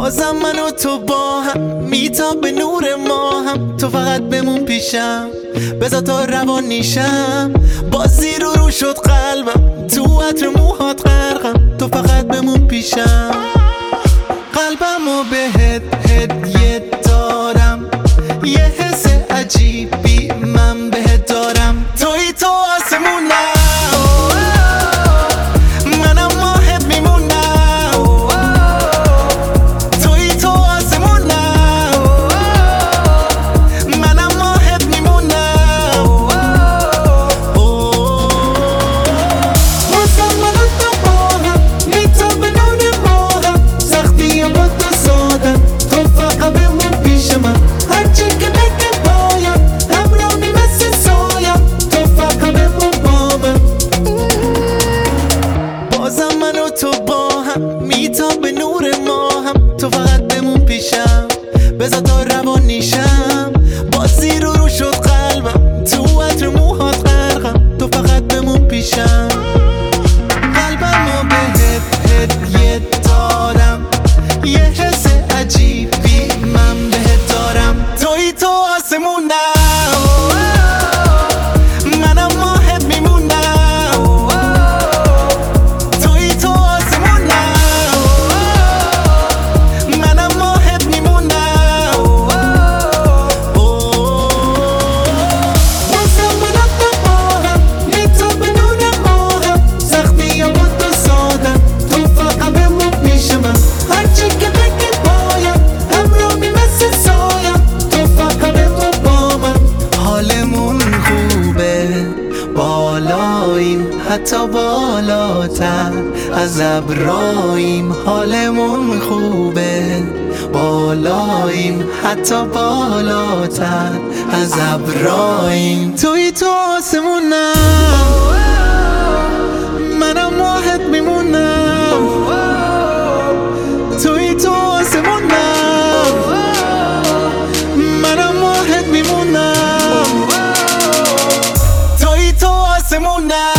بازم من و تو با هم میتاب به نور ما هم. تو فقط بمون پیشم بذار تا روان نیشم. بازی رو شد قلبم تو عطر موهات غرقم. تو فقط بمون پیشم. قلبمو بهت هدیه دارم. یه حس عجیبی من بهت دارم. توی تو آسمونم منم ماهت میمونم. توی تو آسمونم منم ماهت میمونم. واسه من و تو با هم میتاب به نور ماهم. سختی با تو سادم تو فقط بمون پیش من. هرچی که بگه بایم همراهی مثل سایم. تو فقط بمون با من. بازم من و تو با هم میتاب به نور ماهم. تو فقط بمون پیشم بذار تا روان نیشم. بازی رو شد قلبم تو عطر موهات غرقم. تو فقط بمون پیشم. قلبمو بهت هدیه دارم. یه حس عجیبی من بهت دارم. توی تو آسمونم منم ماهت میمونم. توی تو آسمونم منم ماهت میمونم. واسه من و تو با هم میتاب به نور ماهم. سختی با تو سادم تو فقط بمون پیش من. هرچی که بگی بایم همراهی مثل سایم. تو فقط بمون با من. حالمون خوبه بالاییم حتی بالاتر از ابراییم. حالمون خوبه بالاییم حتی بالاتر از ابراییم. توی تو آسمونم منم ماهت میمونم. توی تو آسمونم منم ماهت میمونم. توی تو آسمونم